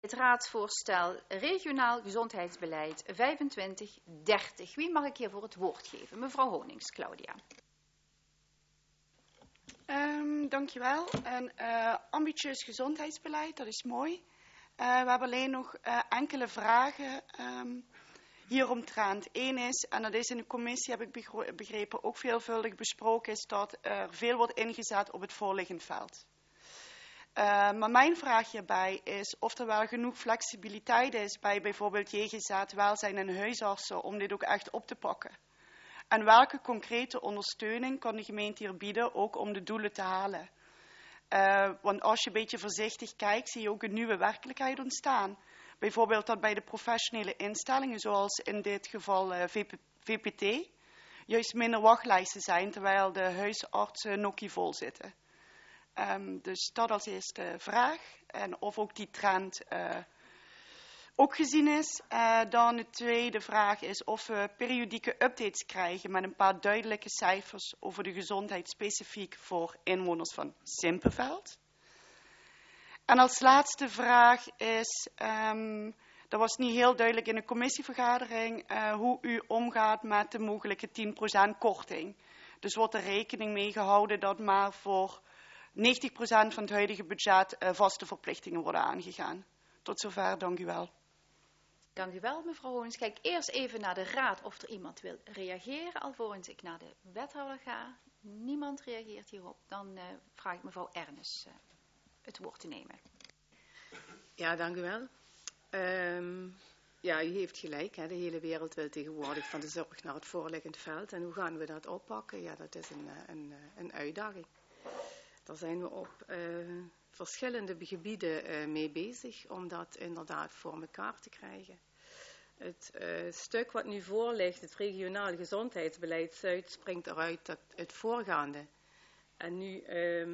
Het raadsvoorstel regionaal gezondheidsbeleid 2530. Wie mag ik hiervoor het woord geven? Mevrouw Honings, Claudia. Dankjewel. Een ambitieus gezondheidsbeleid, dat is mooi. We hebben alleen nog enkele vragen hieromtrent. Eén is, en dat is in de commissie, heb ik begrepen, ook veelvuldig besproken, is dat er veel wordt ingezet op het voorliggend veld. Maar mijn vraag hierbij is of er wel genoeg flexibiliteit is bij bijvoorbeeld JGZ, welzijn en huisartsen om dit ook echt op te pakken. En welke concrete ondersteuning kan de gemeente hier bieden, ook om de doelen te halen? Want als je een beetje voorzichtig kijkt, zie je ook een nieuwe werkelijkheid ontstaan. Bijvoorbeeld dat bij de professionele instellingen, zoals in dit geval VPT, juist minder wachtlijsten zijn, terwijl de huisartsen nokkie vol zitten. Dus dat als eerste vraag. En of ook die trend ook gezien is. Dan de tweede vraag is of we periodieke updates krijgen met een paar duidelijke cijfers over de gezondheid specifiek voor inwoners van Simpelveld. En als laatste vraag is, dat was niet heel duidelijk in de commissievergadering, hoe u omgaat met de mogelijke 10% korting. Dus wordt er rekening mee gehouden dat maar voor 90% van het huidige budget vaste verplichtingen worden aangegaan. Tot zover, dank u wel. Dank u wel, mevrouw Honings. Kijk eerst even naar de raad of er iemand wil reageren, alvorens ik naar de wethouder ga. Niemand reageert hierop. Dan vraag ik mevrouw Ernest het woord te nemen. Ja, dank u wel. Ja, u heeft gelijk. Hè. De hele wereld wil tegenwoordig van de zorg naar het voorliggend veld. En hoe gaan we dat oppakken? Ja, dat is een uitdaging. Daar zijn we op verschillende gebieden mee bezig om dat inderdaad voor elkaar te krijgen. Het stuk wat nu voor ligt, het regionaal gezondheidsbeleid Zuid, springt eruit dat het voorgaande. En nu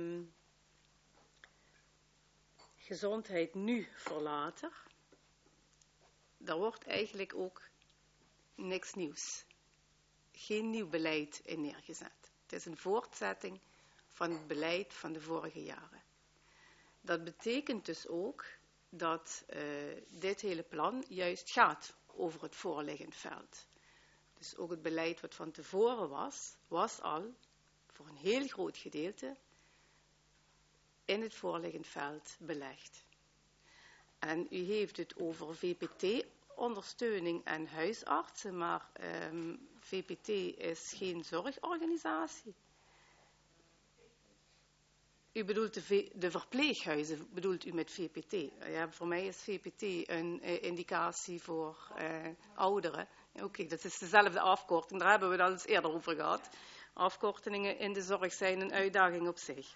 gezondheid nu voor later. Daar wordt eigenlijk ook niks nieuws. Geen nieuw beleid in neergezet. Het is een voortzetting van het beleid van de vorige jaren. Dat betekent dus ook dat dit hele plan juist gaat over het voorliggend veld. Dus ook het beleid wat van tevoren was al voor een heel groot gedeelte in het voorliggend veld belegd. En u heeft het over VPT-ondersteuning en huisartsen, maar VPT is geen zorgorganisatie. U bedoelt de verpleeghuizen, bedoelt u met VPT? Ja, voor mij is VPT een indicatie voor ouderen. Oké, dat is dezelfde afkorting, daar hebben we het al eens eerder over gehad. Afkortingen in de zorg zijn een uitdaging op zich.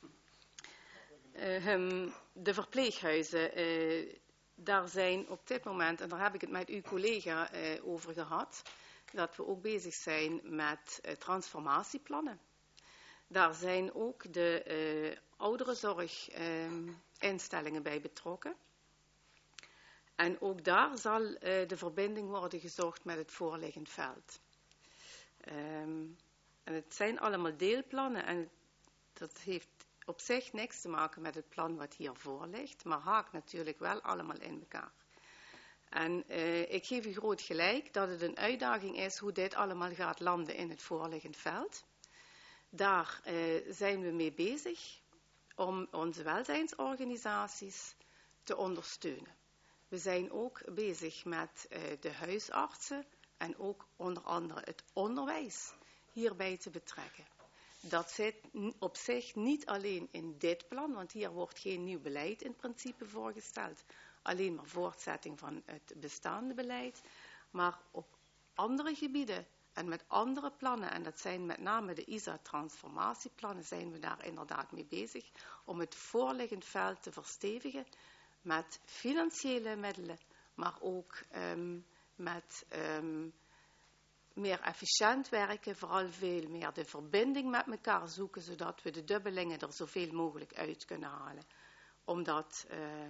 De verpleeghuizen, daar zijn op dit moment, en daar heb ik het met uw collega over gehad, dat we ook bezig zijn met transformatieplannen. Daar zijn ook de ouderenzorginstellingen bij betrokken. En ook daar zal de verbinding worden gezocht met het voorliggend veld. En het zijn allemaal deelplannen en dat heeft op zich niks te maken met het plan wat hiervoor ligt, maar haakt natuurlijk wel allemaal in elkaar. En ik geef u groot gelijk dat het een uitdaging is hoe dit allemaal gaat landen in het voorliggend veld. Daar zijn we mee bezig om onze welzijnsorganisaties te ondersteunen. We zijn ook bezig met de huisartsen en ook onder andere het onderwijs hierbij te betrekken. Dat zit op zich niet alleen in dit plan, want hier wordt geen nieuw beleid in principe voorgesteld. Alleen maar voortzetting van het bestaande beleid. Maar op andere gebieden en met andere plannen, en dat zijn met name de ISA-transformatieplannen, zijn we daar inderdaad mee bezig om het voorliggend veld te verstevigen met financiële middelen, maar ook met meer efficiënt werken, vooral veel meer de verbinding met elkaar zoeken, zodat we de dubbelingen er zoveel mogelijk uit kunnen halen. Om dat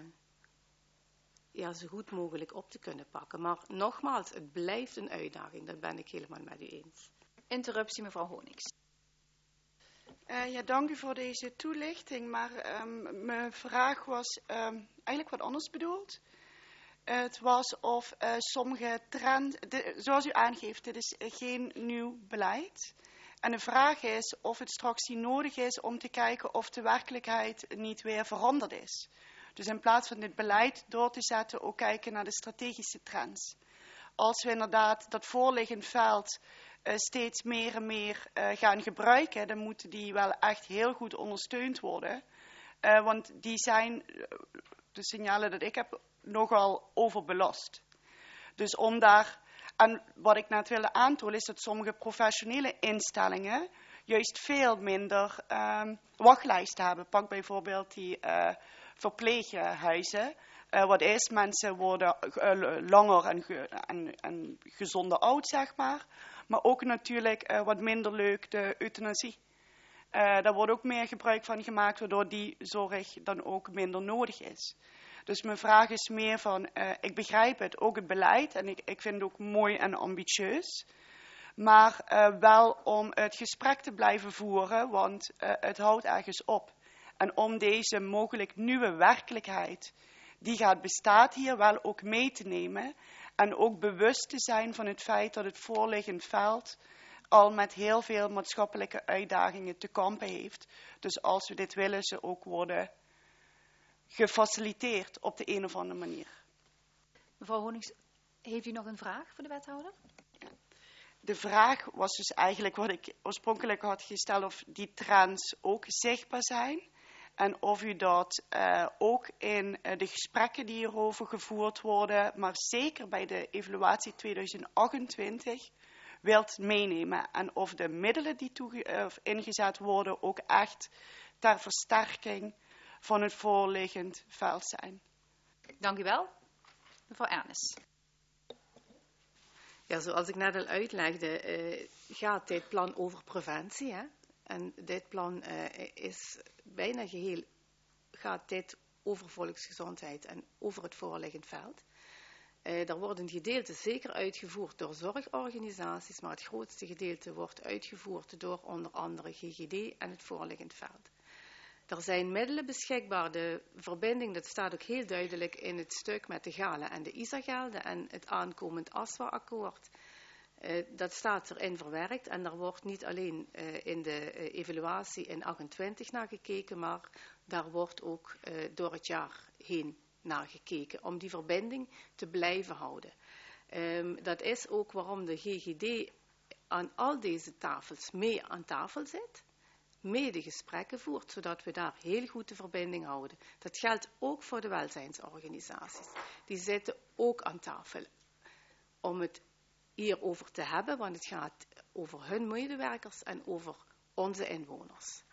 zo goed mogelijk op te kunnen pakken. Maar nogmaals, het blijft een uitdaging, dat ben ik helemaal met u eens. Interruptie, mevrouw Honings. Ja, dank u voor deze toelichting, maar mijn vraag was eigenlijk wat anders bedoeld. Het was of sommige trends, zoals u aangeeft, dit is geen nieuw beleid. En de vraag is of het straks niet nodig is om te kijken of de werkelijkheid niet weer veranderd is. Dus in plaats van dit beleid door te zetten, ook kijken naar de strategische trends. Als we inderdaad dat voorliggend veld steeds meer en meer gaan gebruiken, dan moeten die wel echt heel goed ondersteund worden. Want die zijn, de signalen dat ik heb, nogal overbelast. Dus om daar, en wat ik net wilde aantonen, is dat sommige professionele instellingen juist veel minder wachtlijsten hebben. Pak bijvoorbeeld die verpleeghuizen. Wat is, mensen worden langer en gezonder oud, zeg maar. Maar ook natuurlijk wat minder leuk de euthanasie. Daar wordt ook meer gebruik van gemaakt, waardoor die zorg dan ook minder nodig is. Dus mijn vraag is meer van, ik begrijp het, ook het beleid. En ik vind het ook mooi en ambitieus. Maar wel om het gesprek te blijven voeren, want het houdt ergens op. En om deze mogelijk nieuwe werkelijkheid, die gaat bestaan hier, wel ook mee te nemen. En ook bewust te zijn van het feit dat het voorliggend veld al met heel veel maatschappelijke uitdagingen te kampen heeft. Dus als we dit willen, ze ook worden gefaciliteerd op de een of andere manier. Mevrouw Honings, heeft u nog een vraag voor de wethouder? De vraag was dus eigenlijk wat ik oorspronkelijk had gesteld, of die trends ook zichtbaar zijn. En of u dat ook in de gesprekken die hierover gevoerd worden, maar zeker bij de evaluatie 2028, wilt meenemen. En of de middelen die ingezet worden ook echt ter versterking van het voorliggend veld zijn. Dank u wel. Mevrouw Ernest. Ja, zoals ik net al uitlegde, gaat dit plan over preventie. Hè? En dit plan is bijna geheel, gaat dit over volksgezondheid en over het voorliggend veld. Er wordt een gedeelte zeker uitgevoerd door zorgorganisaties, maar het grootste gedeelte wordt uitgevoerd door onder andere GGD en het voorliggend veld. Er zijn middelen beschikbaar. De verbinding, dat staat ook heel duidelijk in het stuk met de Galen en de ISA-gelden en het aankomend ASFA-akkoord. Dat staat erin verwerkt en daar wordt niet alleen in de evaluatie in 28 naar gekeken, maar daar wordt ook door het jaar heen naar gekeken om die verbinding te blijven houden. Dat is ook waarom de GGD aan al deze tafels mee aan tafel zit, mee de gesprekken voert, zodat we daar heel goed de verbinding houden. Dat geldt ook voor de welzijnsorganisaties. Die zitten ook aan tafel om het hierover te hebben, want het gaat over hun medewerkers en over onze inwoners.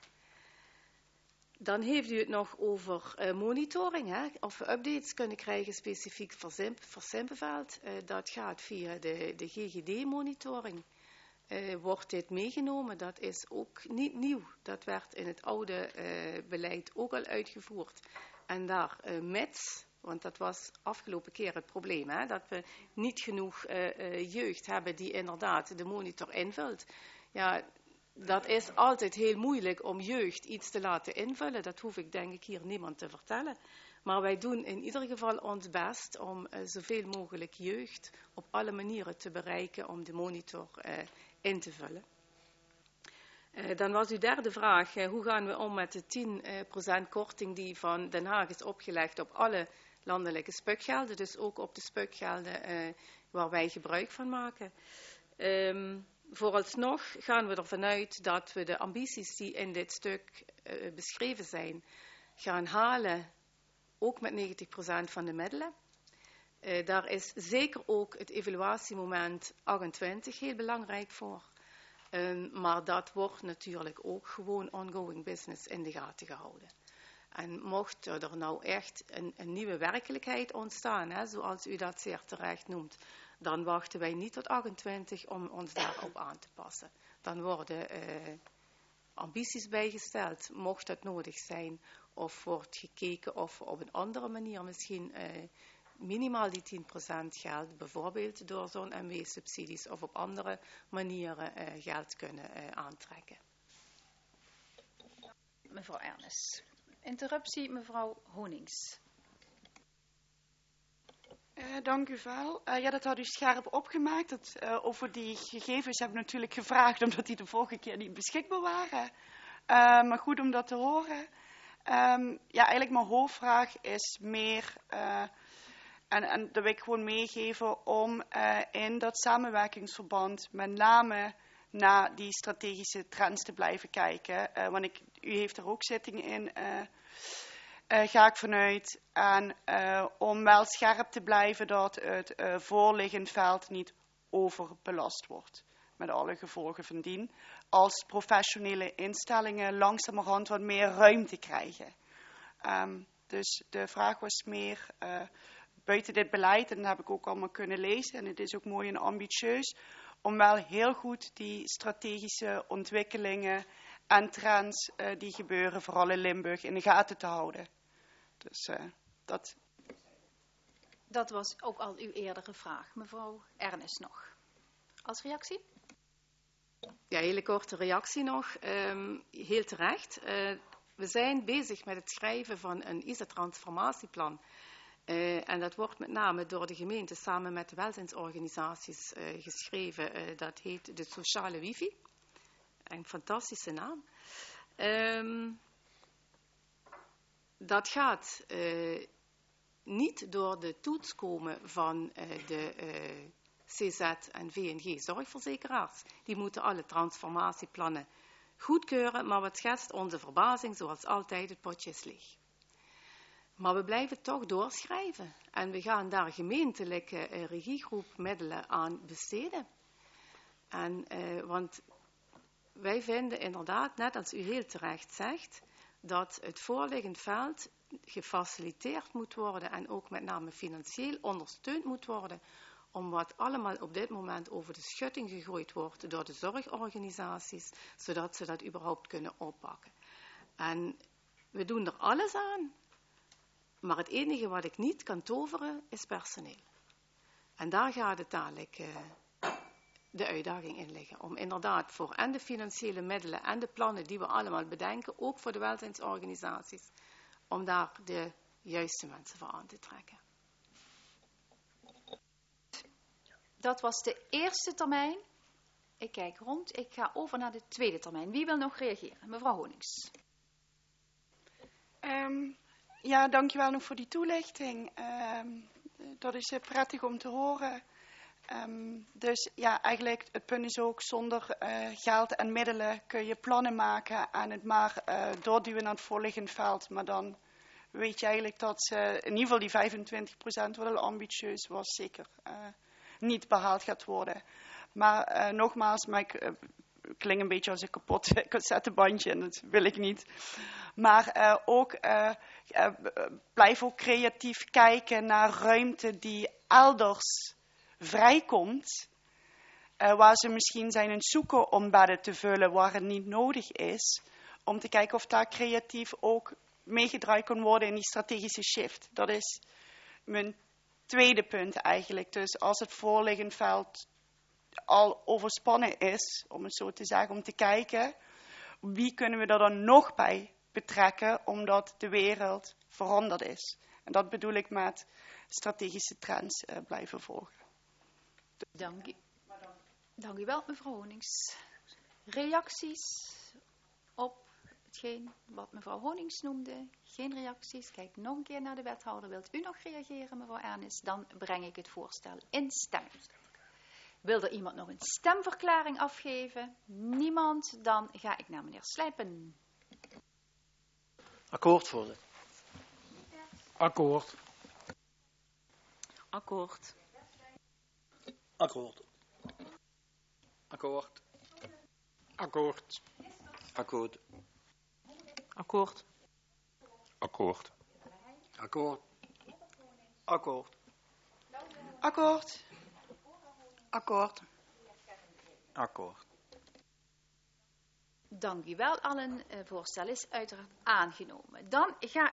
Dan heeft u het nog over monitoring, hè? Of we updates kunnen krijgen specifiek voor Simpelveld. Dat gaat via de GGD-monitoring. Wordt dit meegenomen? Dat is ook niet nieuw. Dat werd in het oude beleid ook al uitgevoerd. En daar want dat was afgelopen keer het probleem, hè, dat we niet genoeg jeugd hebben die inderdaad de monitor invult. Ja, dat is altijd heel moeilijk om jeugd iets te laten invullen. Dat hoef ik denk ik hier niemand te vertellen. Maar wij doen in ieder geval ons best om zoveel mogelijk jeugd op alle manieren te bereiken om de monitor in te vullen. Dan was uw derde vraag, hoe gaan we om met de 10% korting die van Den Haag is opgelegd op alle landelijke spukgelden, dus ook op de spukgelden waar wij gebruik van maken. Vooralsnog gaan we ervan uit dat we de ambities die in dit stuk beschreven zijn, gaan halen, ook met 90% van de middelen. Daar is zeker ook het evaluatiemoment 28 heel belangrijk voor. Maar dat wordt natuurlijk ook gewoon ongoing business in de gaten gehouden. En mocht er nou echt een nieuwe werkelijkheid ontstaan, hè, zoals u dat zeer terecht noemt, dan wachten wij niet tot 28 om ons daarop aan te passen. Dan worden ambities bijgesteld, mocht dat nodig zijn, of wordt gekeken of we op een andere manier misschien minimaal die 10% geld, bijvoorbeeld door zo'n MW-subsidies of op andere manieren geld kunnen aantrekken. mevrouw Ernest. Interruptie, mevrouw Honings. Dank u wel. Ja, dat had u scherp opgemaakt. Over die gegevens heb ik natuurlijk gevraagd, omdat die de vorige keer niet beschikbaar waren. Maar goed om dat te horen. Ja, eigenlijk mijn hoofdvraag is meer, en dat wil ik gewoon meegeven, om in dat samenwerkingsverband met name naar die strategische trends te blijven kijken. Want u heeft er ook zitting in, ga ik vanuit. En om wel scherp te blijven dat het voorliggend veld niet overbelast wordt. Met alle gevolgen van dien. Als professionele instellingen langzamerhand wat meer ruimte krijgen. Dus de vraag was meer buiten dit beleid, en dat heb ik ook allemaal kunnen lezen. En het is ook mooi en ambitieus. Om wel heel goed die strategische ontwikkelingen en trends die gebeuren, vooral in Limburg, in de gaten te houden. Dus dat. Dat was ook al uw eerdere vraag. Mevrouw Ernest nog. Als reactie? Ja, hele korte reactie nog. Heel terecht. We zijn bezig met het schrijven van een ISA-transformatieplan. En dat wordt met name door de gemeente samen met de welzijnsorganisaties geschreven. Dat heet de Sociale Wifi. Een fantastische naam. Dat gaat niet door de toets komen van de CZ en VNG zorgverzekeraars. Die moeten alle transformatieplannen goedkeuren, maar wat schetst onze verbazing, zoals altijd, het potje is leeg. Maar we blijven toch doorschrijven en we gaan daar gemeentelijke regiegroep middelen aan besteden. Want wij vinden inderdaad, net als u heel terecht zegt, dat het voorliggend veld gefaciliteerd moet worden en ook met name financieel ondersteund moet worden om wat allemaal op dit moment over de schutting gegooid wordt door de zorgorganisaties, zodat ze dat überhaupt kunnen oppakken. En we doen er alles aan, maar het enige wat ik niet kan toveren is personeel. En daar gaat het dadelijk de uitdaging in liggen. Om inderdaad voor en de financiële middelen en de plannen die we allemaal bedenken, ook voor de welzijnsorganisaties, om daar de juiste mensen voor aan te trekken. Dat was de eerste termijn. Ik kijk rond. Ik ga over naar de tweede termijn. Wie wil nog reageren? Mevrouw Honings. Ja, dankjewel nog voor die toelichting. Dat is prettig om te horen. Dus ja, eigenlijk het punt is ook, zonder geld en middelen kun je plannen maken en het maar doorduwen naar het voorliggend veld. Maar dan weet je eigenlijk dat ze, in ieder geval die 25%, wat al ambitieus was, zeker niet behaald gaat worden. Maar nogmaals, ik klink een beetje als een kapot cassettebandje en dat wil ik niet. Maar blijf ook creatief kijken naar ruimte die elders vrijkomt. Waar ze misschien zijn aan het zoeken om bedden te vullen waar het niet nodig is. Om te kijken of daar creatief ook meegedraaid kan worden in die strategische shift. Dat is mijn tweede punt eigenlijk. Dus als het voorliggend veld al overspannen is, om het zo te zeggen, om te kijken wie kunnen we er dan nog bij betrekken, omdat de wereld veranderd is. En dat bedoel ik met strategische trends blijven volgen. Dank u wel, mevrouw Honings. Reacties op hetgeen wat mevrouw Honings noemde? Geen reacties. Kijk nog een keer naar de wethouder. Wilt u nog reageren, mevrouw Ernest? Dan breng ik het voorstel in stemming. Wil er iemand nog een stemverklaring afgeven? Niemand? Dan ga ik naar meneer Slijpen. Akkoord, voorzitter. Akkoord. Akkoord. Akkoord. Akkoord. Akkoord. Akkoord. Akkoord. Akkoord. Akkoord. Akkoord. Akkoord. Akkoord. Akkoord. Dank u wel allen. Voorstel is uiteraard aangenomen. Dan ga